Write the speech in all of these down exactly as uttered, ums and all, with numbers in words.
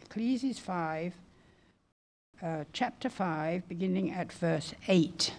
Ecclesiastes five, uh, chapter five, beginning at verse eight.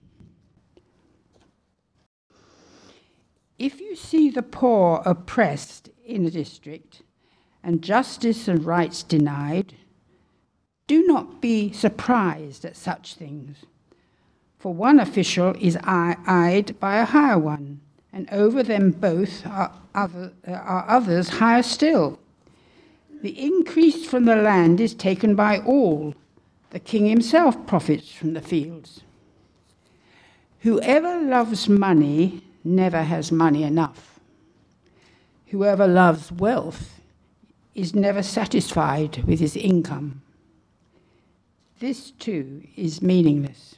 If you see the poor oppressed in a district, and justice and rights denied, do not be surprised at such things. For one official is eyed by a higher one, and over them both are, other, are others higher still. The increase from the land is taken by all. The king himself profits from the fields. Whoever loves money never has money enough. Whoever loves wealth is never satisfied with his income. This too is meaningless.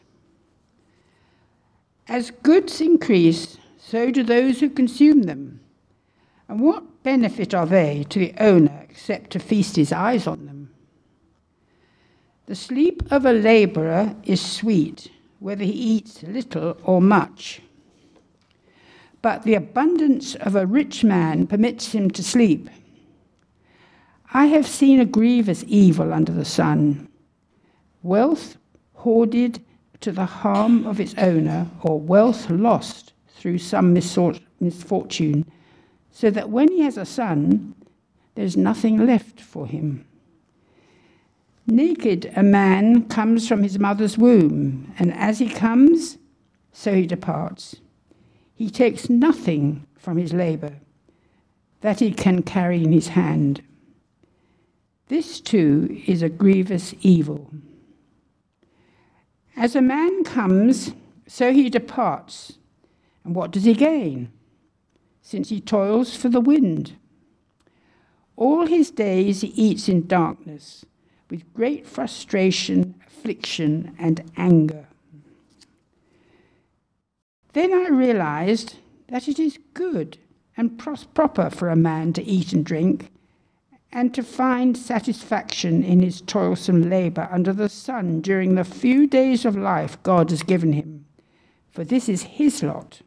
As goods increase, so do those who consume them. And what benefit are they to the owner except to feast his eyes on them? The sleep of a labourer is sweet, whether he eats little or much. But the abundance of a rich man permits him to sleep. I have seen a grievous evil under the sun. Wealth hoarded to the harm of its owner, or wealth lost through some misfortune, so that when he has a son, there's nothing left for him. Naked a man comes from his mother's womb, and as he comes, so he departs. He takes nothing from his labour that he can carry in his hand. This too is a grievous evil. As a man comes, so he departs. And what does he gain, since he toils for the wind? All his days he eats in darkness, with great frustration, affliction, and anger. Then I realized that it is good and pros- proper for a man to eat and drink, and to find satisfaction in his toilsome labour under the sun during the few days of life God has given him, for this is his lot.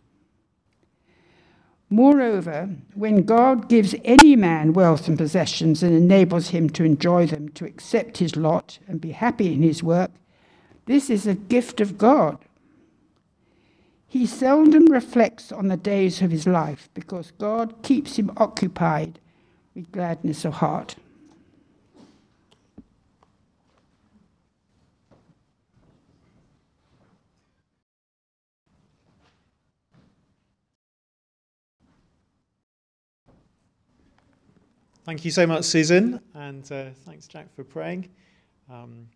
Moreover, when God gives any man wealth and possessions and enables him to enjoy them, to accept his lot and be happy in his work, this is a gift of God. He seldom reflects on the days of his life, because God keeps him occupied with gladness of heart. Thank you so much, Susan, and uh, thanks, Jack, for praying. Um,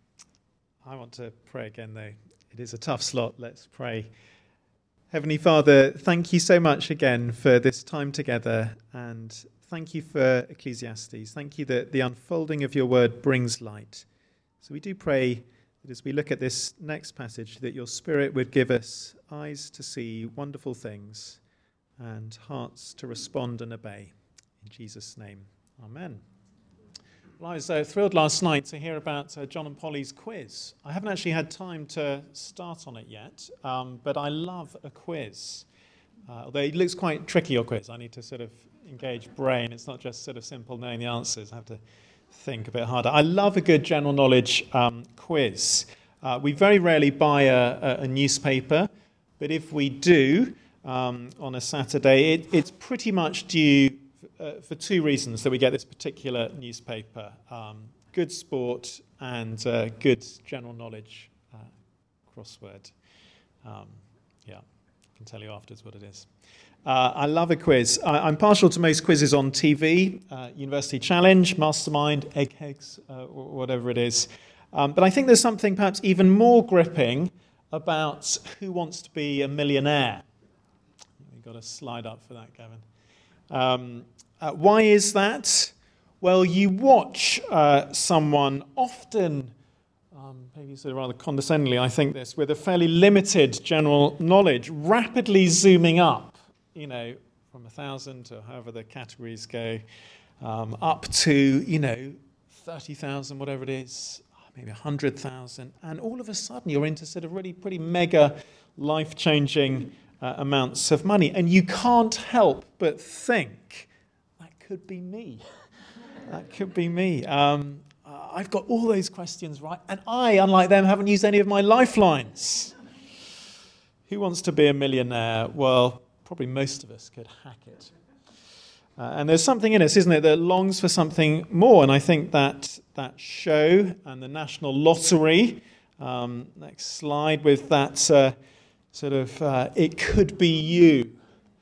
I want to pray again, though. It is a tough slot. Let's pray. Heavenly Father, thank you so much again for this time together, and thank you for Ecclesiastes. Thank you that the unfolding of your word brings light. So we do pray that as we look at this next passage, that your Spirit would give us eyes to see wonderful things and hearts to respond and obey. In Jesus' name, amen. Well, I was uh, thrilled last night to hear about uh, John and Polly's quiz. I haven't actually had time to start on it yet, um, but I love a quiz. Uh, although it looks quite tricky, your quiz. I need to sort of engage brain. It's not just sort of simple knowing the answers. I have to think a bit harder. I love a good general knowledge um, quiz. Uh, we very rarely buy a, a, a newspaper, but if we do um, on a Saturday, it, it's pretty much due uh, for two reasons that we get this particular newspaper. Um, good sport and uh, good general knowledge uh, crossword. Um, yeah, I can tell you afterwards what it is. Uh, I love a quiz. I, I'm partial to most quizzes on T V, uh, University Challenge, Mastermind, Eggheads, uh, whatever it is. Um, but I think there's something perhaps even more gripping about Who Wants to Be a Millionaire. You've got a slide up for that, Gavin. Um, uh, why is that? Well, you watch uh, someone often, um, maybe sort of rather condescendingly, I think this, with a fairly limited general knowledge, rapidly zooming up, you know, from a thousand to however the categories go, um, up to, you know, thirty thousand, whatever it is, maybe one hundred thousand, and all of a sudden you're into sort of really pretty mega life-changing uh, amounts of money, and you can't help but think, that could be me. That could be me. Um, I've got all those questions right, and I, unlike them, haven't used any of my lifelines. Who wants to be a millionaire? Well, probably most of us could hack it. Uh, and there's something in us, isn't it, that longs for something more. And I think that that show and the National Lottery, um, next slide with that uh, sort of, uh, it could be you.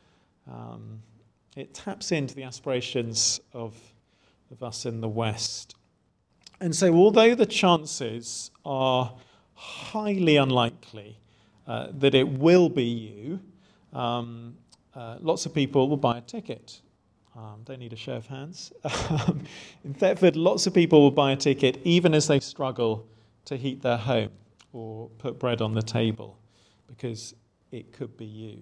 Um, it taps into the aspirations of, of us in the West. And so although the chances are highly unlikely uh, that it will be you, um, uh, lots of people will buy a ticket. Um, don't need a show of hands. Um, in Thetford, lots of people will buy a ticket even as they struggle to heat their home or put bread on the table, because it could be you.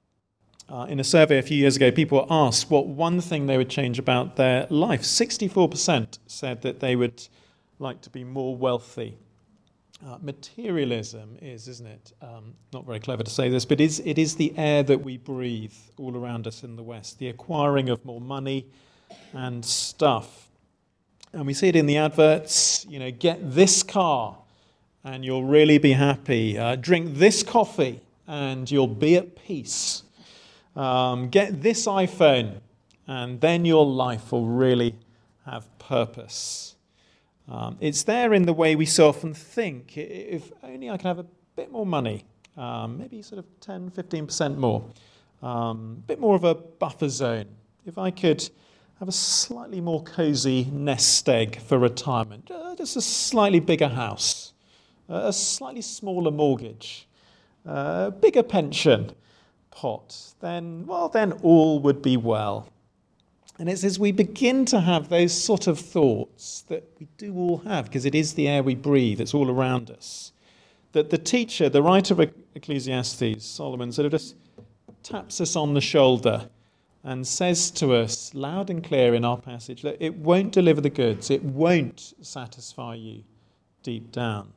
Uh, in a survey a few years ago, people were asked what one thing they would change about their life. sixty-four percent said that they would like to be more wealthy. Uh, materialism is, isn't it? Um, not very clever to say this, but it is, it is the air that we breathe all around us in the West, the acquiring of more money and stuff. And we see it in the adverts, you know, get this car and you'll really be happy. Uh, drink this coffee and you'll be at peace. Um, get this iPhone and then your life will really have purpose. Um, it's there in the way we so often think. If only I could have a bit more money, um, maybe sort of ten, fifteen percent more, a um, bit more of a buffer zone. If I could have a slightly more cosy nest egg for retirement, uh, just a slightly bigger house, uh, a slightly smaller mortgage, uh, a bigger pension pot, then, well, then all would be well. And it's as we begin to have those sort of thoughts that we do all have, because it is the air we breathe, it's all around us, that the teacher, the writer of Ecclesiastes, Solomon, sort of just taps us on the shoulder and says to us, loud and clear in our passage, that it won't deliver the goods, it won't satisfy you deep down.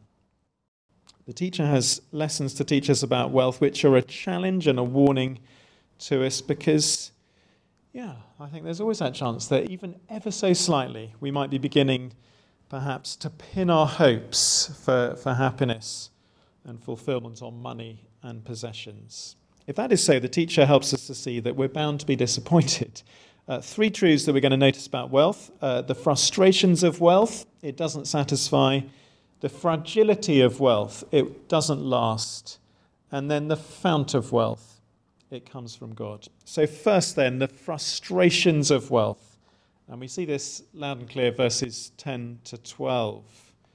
The teacher has lessons to teach us about wealth, which are a challenge and a warning to us, because yeah, I think there's always that chance that even ever so slightly we might be beginning perhaps to pin our hopes for, for happiness and fulfillment on money and possessions. If that is so, the teacher helps us to see that we're bound to be disappointed. Uh, three truths that we're going to notice about wealth. Uh, the frustrations of wealth, it doesn't satisfy. The fragility of wealth, it doesn't last. And then the fount of wealth. It comes from God. So first then, the frustrations of wealth. And we see this loud and clear, verses ten to twelve.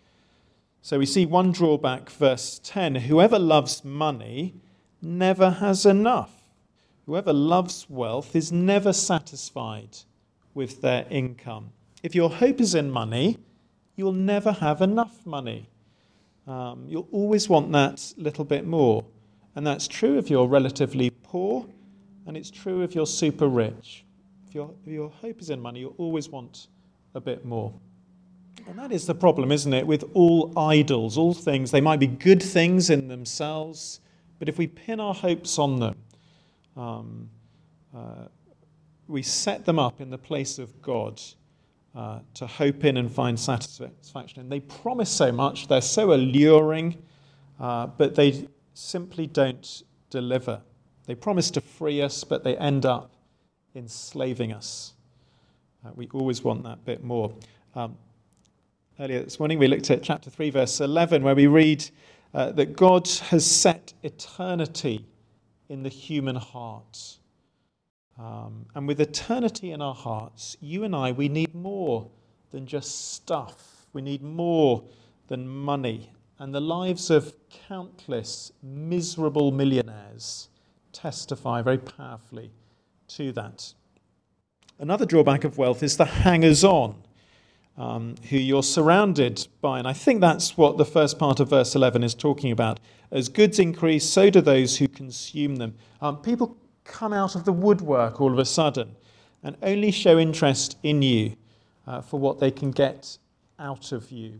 So we see one drawback, verse ten. Whoever loves money never has enough. Whoever loves wealth is never satisfied with their income. If your hope is in money, you'll never have enough money. Um, you'll always want that little bit more. And that's true if you're relatively poor, and it's true if you're super rich. If your, if your hope is in money, you'll always want a bit more. And that is the problem, isn't it, with all idols, all things. They might be good things in themselves, but if we pin our hopes on them, um, uh, we set them up in the place of God uh, to hope in and find satisfaction. And they promise so much, they're so alluring, uh, but they simply don't deliver. They promise to free us, but they end up enslaving us. Uh, we always want that bit more. Um, earlier this morning we looked at chapter three, verse eleven, where we read uh, that God has set eternity in the human heart. Um, and with eternity in our hearts, you and I, we need more than just stuff. We need more than money. And the lives of countless miserable millionaires testify very powerfully to that. Another drawback of wealth is the hangers-on, um, who you're surrounded by. And I think that's what the first part of verse eleven is talking about. As goods increase, so do those who consume them. Um, people come out of the woodwork all of a sudden and only show interest in you uh, for what they can get out of you.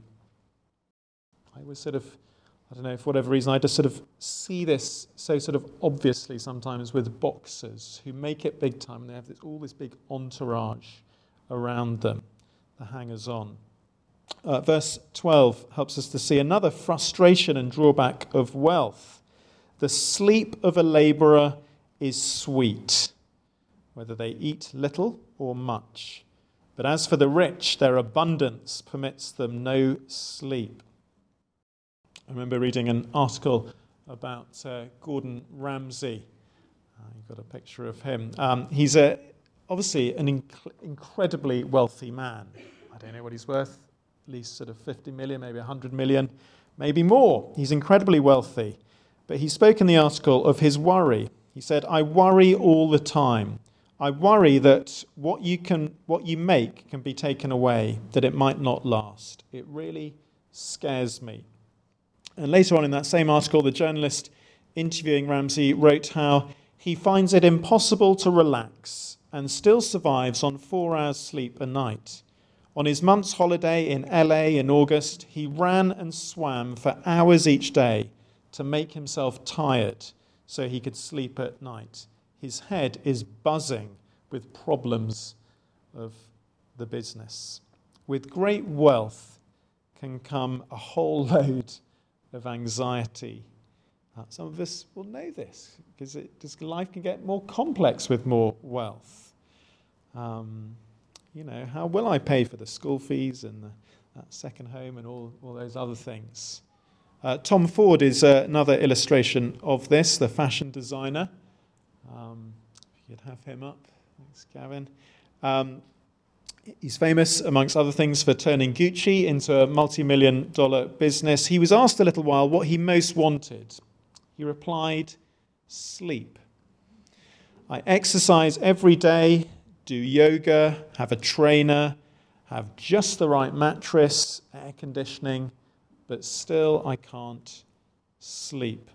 I was sort of, I don't know, for whatever reason, I just sort of see this so sort of obviously sometimes with boxers who make it big time, and they have this, all this big entourage around them, the hangers-on. uh, verse twelve helps us to see another frustration and drawback of wealth. The sleep of a labourer is sweet, whether they eat little or much. But as for the rich, their abundance permits them no sleep. I remember reading an article about uh, Gordon Ramsay. Uh, you've got a picture of him. Um, he's a, obviously an inc- incredibly wealthy man. I don't know what he's worth, at least sort of fifty million, maybe one hundred million, maybe more. He's incredibly wealthy. But he spoke in the article of his worry. He said, I worry all the time. I worry that what you can, what you make can be taken away, that it might not last. It really scares me. And later on in that same article, the journalist interviewing Ramsay wrote how he finds it impossible to relax and still survives on four hours sleep a night. On his month's holiday in L A in August, he ran and swam for hours each day to make himself tired so he could sleep at night. His head is buzzing with problems of the business. With great wealth can come a whole load of anxiety. Uh, some of us will know this because it, just, life can get more complex with more wealth. Um, you know, how will I pay for the school fees and the, that second home and all, all those other things? Uh, Tom Ford is uh, another illustration of this, the fashion designer. Um, if you could have him up. Thanks, Gavin. Um, he's famous, amongst other things, for turning Gucci into a multi-million dollar business. He was asked a little while what he most wanted. He replied, sleep. I exercise every day, do yoga, have a trainer, have just the right mattress, air conditioning, but still I can't sleep.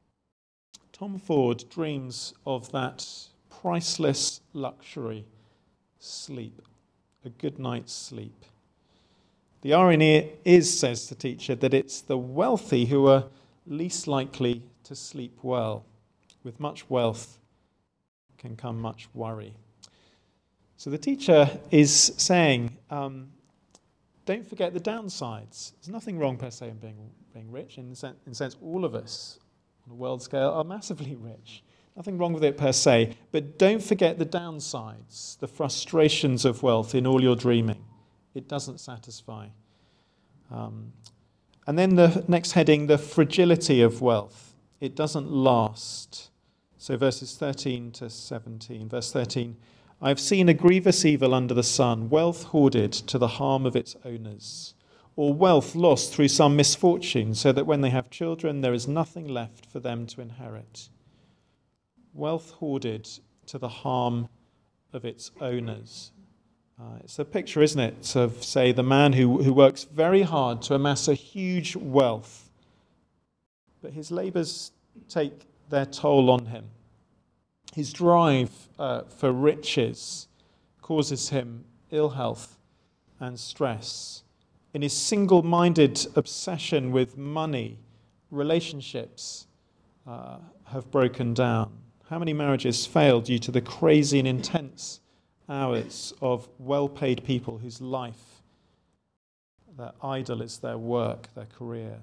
Tom Ford dreams of that priceless luxury, sleep, a good night's sleep. The irony is, says the teacher, that it's the wealthy who are least likely to sleep well. With much wealth can come much worry. So the teacher is saying, um, don't forget the downsides. There's nothing wrong per se in being, being rich. In the sense, in the sense, all of us on a world scale are massively rich. Nothing wrong with it per se. But don't forget the downsides, the frustrations of wealth in all your dreaming. It doesn't satisfy. Um, and then the next heading, the fragility of wealth. It doesn't last. So verses thirteen to seventeen. Verse thirteen, I have seen a grievous evil under the sun, wealth hoarded to the harm of its owners, or wealth lost through some misfortune, so that when they have children, there is nothing left for them to inherit. Wealth hoarded to the harm of its owners. Uh, it's a picture, isn't it, of, say, the man who, who works very hard to amass a huge wealth, but his labours take their toll on him. His drive uh, for riches causes him ill health and stress. In his single-minded obsession with money, relationships uh, have broken down. How many marriages fail due to the crazy and intense hours of well-paid people whose life, their idol is their work, their career?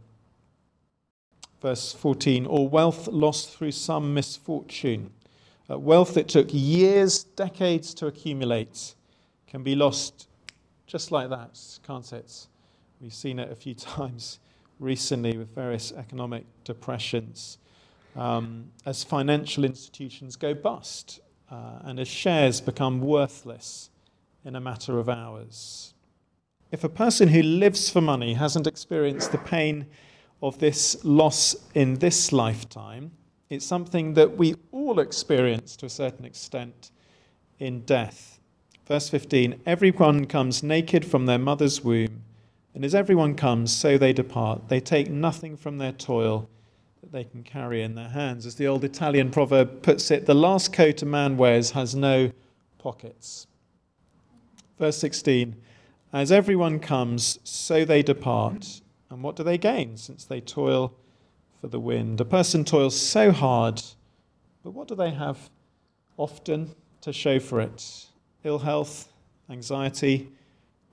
Verse fourteen, or wealth lost through some misfortune. Uh, wealth that took years, decades to accumulate can be lost just like that, can't it? We've seen it a few times recently with various economic depressions. Um, as financial institutions go bust uh, and as shares become worthless in a matter of hours. If a person who lives for money hasn't experienced the pain of this loss in this lifetime, it's something that we all experience to a certain extent in death. Verse fifteen, everyone comes naked from their mother's womb, and as everyone comes, so they depart. They take nothing from their toil that they can carry in their hands. As the old Italian proverb puts it, the last coat a man wears has no pockets. Verse sixteen, as everyone comes, so they depart. And what do they gain, since they toil for the wind? A person toils so hard, but what do they have often to show for it? Ill health, anxiety,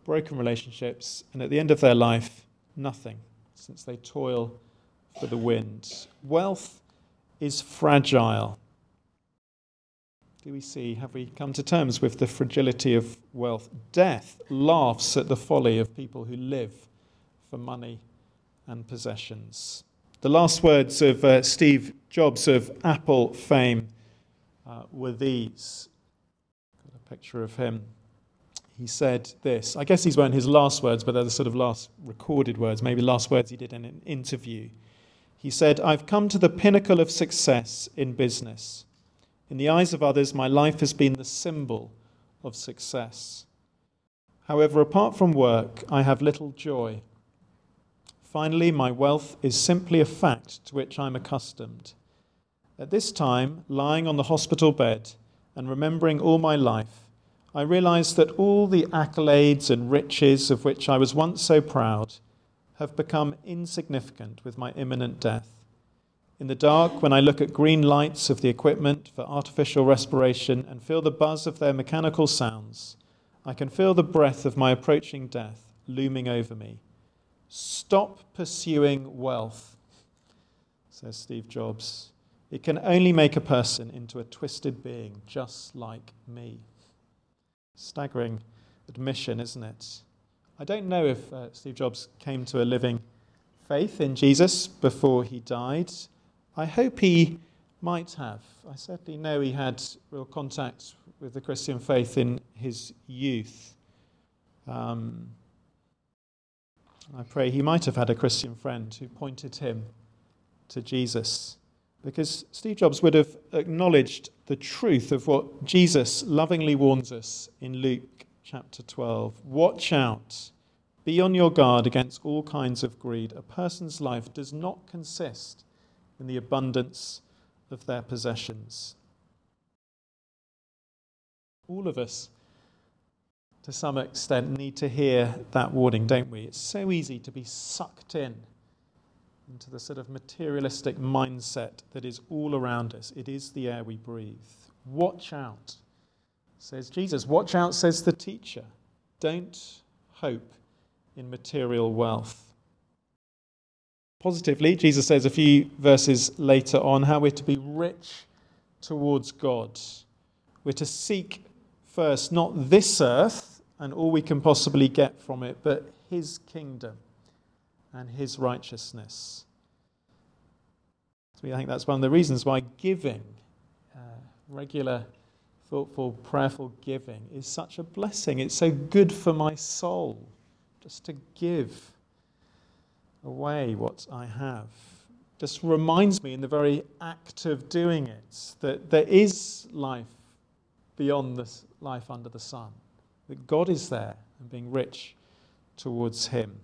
broken relationships, and at the end of their life, nothing, since they toil for the wind. Wealth is fragile. Do we see, have we come to terms with the fragility of wealth? Death laughs at the folly of people who live for money and possessions. The last words of uh, Steve Jobs of Apple fame uh, were these. Got a picture of him. He said this. I guess these weren't his last words, but they're the sort of last recorded words, maybe last words he did in an interview. He said, "I've come to the pinnacle of success in business. In the eyes of others, my life has been the symbol of success. However, apart from work, I have little joy. Finally, my wealth is simply a fact to which I'm accustomed. At this time, lying on the hospital bed and remembering all my life, I realize that all the accolades and riches of which I was once so proud have become insignificant with my imminent death. In the dark, when I look at green lights of the equipment for artificial respiration and feel the buzz of their mechanical sounds, I can feel the breath of my approaching death looming over me. Stop pursuing wealth," says Steve Jobs. "It can only make a person into a twisted being just like me." Staggering admission, isn't it? I don't know if uh, Steve Jobs came to a living faith in Jesus before he died. I hope he might have. I certainly know he had real contact with the Christian faith in his youth. Um, I pray he might have had a Christian friend who pointed him to Jesus, because Steve Jobs would have acknowledged the truth of what Jesus lovingly warns us in Luke chapter twelve. Watch out. Be on your guard against all kinds of greed. A person's life does not consist in the abundance of their possessions. All of us, to some extent, need to hear that warning, don't we? It's so easy to be sucked in into the sort of materialistic mindset that is all around us. It is the air we breathe. Watch out, says Jesus. Watch out, says the teacher. Don't hope in material wealth. Positively, Jesus says a few verses later on how we're to be rich towards God. We're to seek first not this earth and all we can possibly get from it, but his kingdom and his righteousness. So I think that's one of the reasons why giving, uh, regular, thoughtful, prayerful giving is such a blessing. It's so good for my soul just to give away what I have. Just reminds me in the very act of doing it that there is life beyond this life under the sun, that God is there and being rich towards him.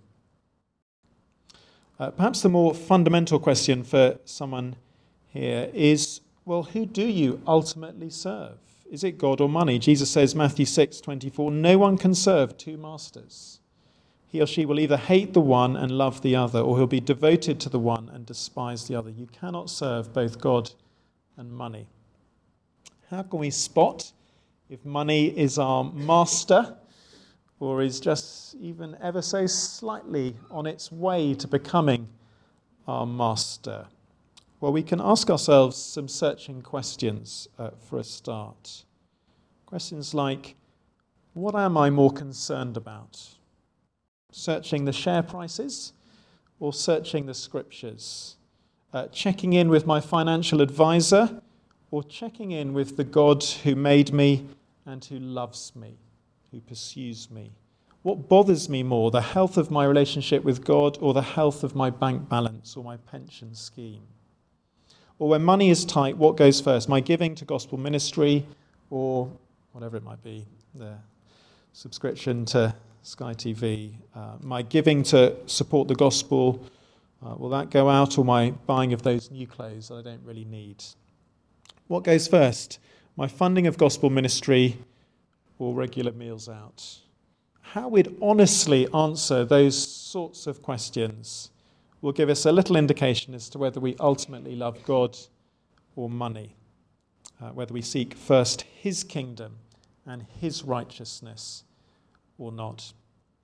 Uh, perhaps the more fundamental question for someone here is, well, who do you ultimately serve? Is it God or money? Jesus says, Matthew six twenty-four, no one can serve two masters. He or she will either hate the one and love the other, or he'll be devoted to the one and despise the other. You cannot serve both God and money. How can we spot if money is our master or is just even ever so slightly on its way to becoming our master? Well, we can ask ourselves some searching questions uh, for a start. Questions like, what am I more concerned about? Searching the share prices or searching the scriptures? Uh, checking in with my financial advisor or checking in with the God who made me and who loves me, who pursues me? What bothers me more, the health of my relationship with God or the health of my bank balance or my pension scheme? Or when money is tight, what goes first? My giving to gospel ministry or whatever it might be, the subscription to Sky T V, uh, my giving to support the gospel, uh, will that go out, or my buying of those new clothes that I don't really need? What goes first? My funding of gospel ministry or regular meals out? How we'd honestly answer those sorts of questions will give us a little indication as to whether we ultimately love God or money, uh, whether we seek first his kingdom and his righteousness or not.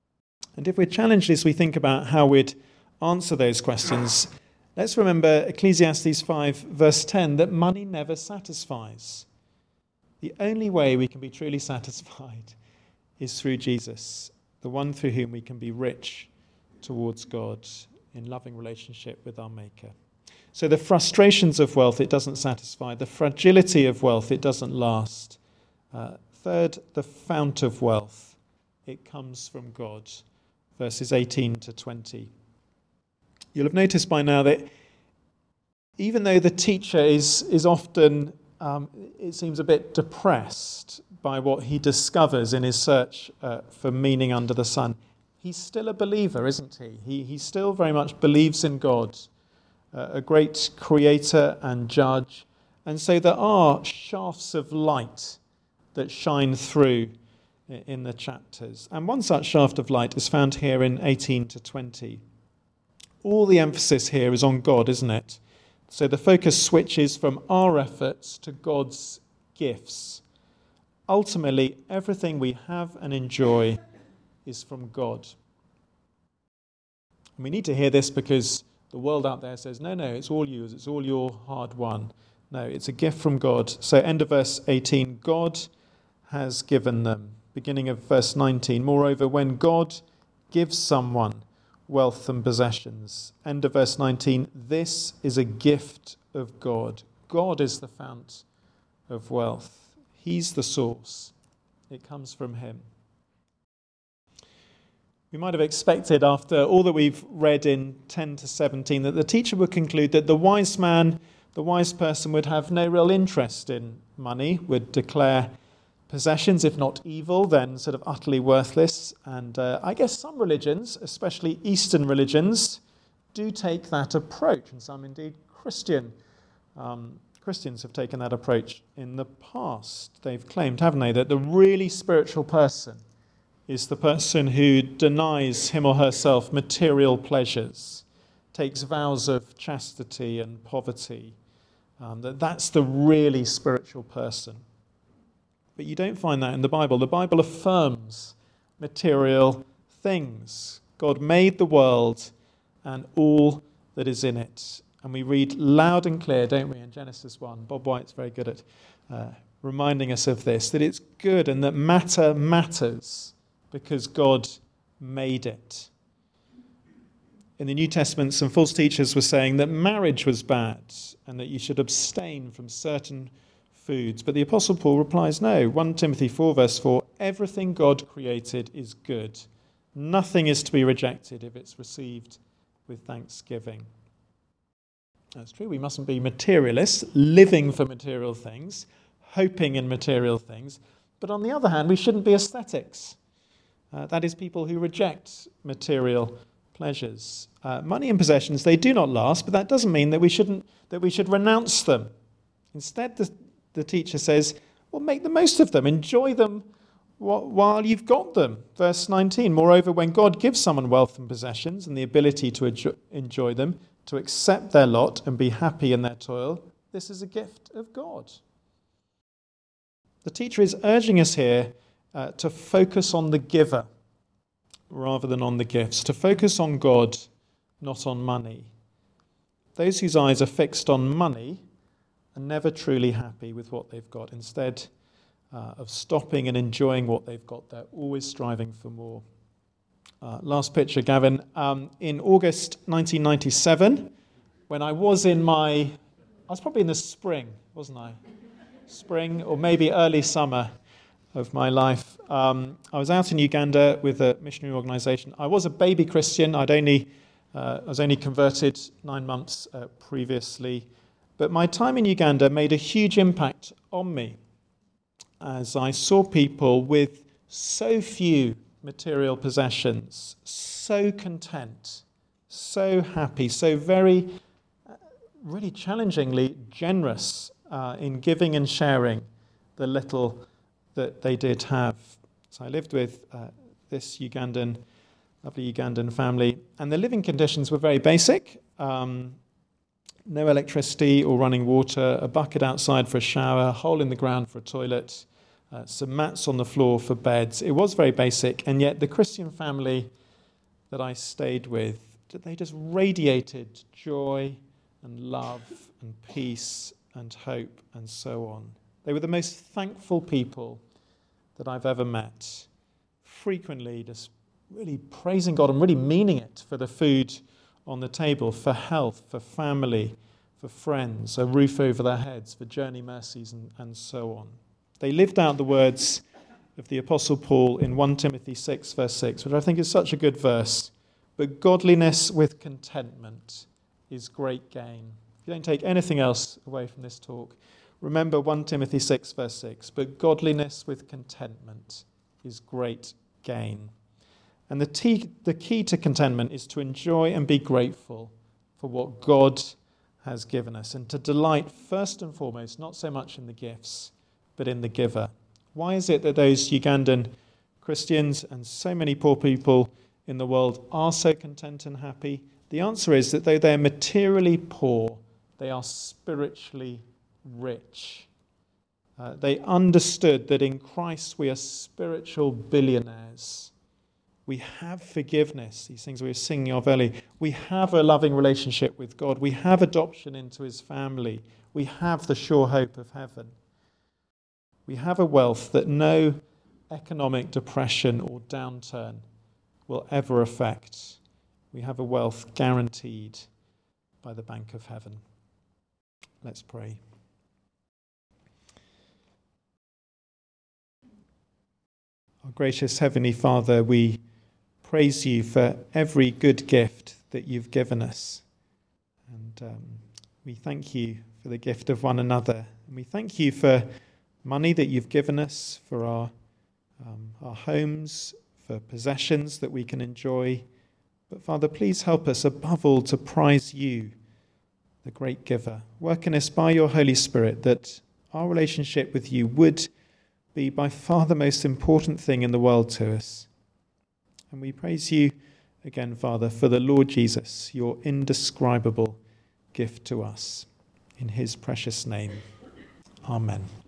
And if we're challenged as we think about how we'd answer those questions, let's remember Ecclesiastes five, verse ten, that money never satisfies. The only way we can be truly satisfied is through Jesus, the one through whom we can be rich towards God in loving relationship with our Maker. So the frustrations of wealth, it doesn't satisfy. The fragility of wealth, it doesn't last. Uh, third, the fount of wealth, it comes from God. Verses eighteen to twenty. You'll have noticed by now that even though the teacher is, is often, um, it seems, a bit depressed by what he discovers in his search uh, for meaning under the sun, he's still a believer, isn't he? He, he still very much believes in God, uh, a great creator and judge. And so there are shafts of light that shine through in the chapters. And one such shaft of light is found here in eighteen to twenty. All the emphasis here is on God, isn't it? So the focus switches from our efforts to God's gifts. Ultimately, everything we have and enjoy is from God. And we need to hear this because the world out there says, no, no, it's all yours, it's all your hard won. No, it's a gift from God. So end of verse eighteen, God has given them. Beginning of verse nineteen, moreover, when God gives someone wealth and possessions. End of verse nineteen, this is a gift of God. God is the fount of wealth. He's the source. It comes from him. We might have expected, after all that we've read in ten to seventeen, that the teacher would conclude that the wise man, the wise person, would have no real interest in money, would declare possessions, if not evil, then sort of utterly worthless. And uh, I guess some religions, especially Eastern religions, do take that approach. And some, indeed, Christian um, Christians have taken that approach in the past. They've claimed, haven't they, that the really spiritual person is the person who denies him or herself material pleasures, takes vows of chastity and poverty. Um, that that's the really spiritual person. But you don't find that in the Bible. The Bible affirms material things. God made the world and all that is in it. And we read loud and clear, don't we, in Genesis one. Bob White's very good at uh, reminding us of this, that it's good and that matter matters because God made it. In the New Testament, some false teachers were saying that marriage was bad and that you should abstain from certain foods. But the Apostle Paul replies, no. First Timothy four, verse four, everything God created is good. Nothing is to be rejected if it's received with thanksgiving. That's true. We mustn't be materialists, living for material things, hoping in material things. But on the other hand, we shouldn't be ascetics. Uh, that is, people who reject material pleasures. Uh, money and possessions, they do not last, but that doesn't mean that we shouldn't that we should renounce them. Instead, the The teacher says, well, make the most of them. Enjoy them while you've got them. Verse nineteen, moreover, when God gives someone wealth and possessions and the ability to enjoy them, to accept their lot and be happy in their toil, this is a gift of God. The teacher is urging us here uh, to focus on the giver rather than on the gifts, to focus on God, not on money. Those whose eyes are fixed on money are never truly happy with what they've got. Instead uh, of stopping and enjoying what they've got, they're always striving for more. Uh, last picture, Gavin. Um, in August nineteen ninety-seven, when I was in my, I was probably in the spring, wasn't I? Spring or maybe early summer of my life. Um, I was out in Uganda with a missionary organisation. I was a baby Christian. I'd only, uh, I was only converted nine months uh, previously. But my time in Uganda made a huge impact on me as I saw people with so few material possessions, so content, so happy, so very, uh, really challengingly generous uh, in giving and sharing the little that they did have. So I lived with uh, this Ugandan, lovely Ugandan family, and the living conditions were very basic. Um, no electricity or running water, a bucket outside for a shower, a hole in the ground for a toilet, uh, some mats on the floor for beds. It was very basic, and yet the Christian family that I stayed with, they just radiated joy and love and peace and hope and so on. They were the most thankful people that I've ever met, frequently just really praising God and really meaning it for the food on the table, for health, for family, for friends, a roof over their heads, for journey mercies and, and so on. They lived out the words of the Apostle Paul in First Timothy six, verse six, which I think is such a good verse. But godliness with contentment is great gain. If you don't take anything else away from this talk, remember First Timothy six, verse six. But godliness with contentment is great gain. And the, t- the key to contentment is to enjoy and be grateful for what God has given us, and to delight first and foremost, not so much in the gifts, but in the giver. Why is it that those Ugandan Christians and so many poor people in the world are so content and happy? The answer is that though they're materially poor, they are spiritually rich. Uh, they understood that in Christ we are spiritual billionaires. We have forgiveness, these things we were singing of earlier. We have a loving relationship with God. We have adoption into his family. We have the sure hope of heaven. We have a wealth that no economic depression or downturn will ever affect. We have a wealth guaranteed by the bank of heaven. Let's pray. Our gracious Heavenly Father, we praise you for every good gift that you've given us. And um, we thank you for the gift of one another. And we thank you for money that you've given us, for our, um, our homes, for possessions that we can enjoy. But Father, please help us above all to prize you, the great giver. Work in us by your Holy Spirit that our relationship with you would be by far the most important thing in the world to us. And we praise you again, Father, for the Lord Jesus, your indescribable gift to us. In his precious name, amen.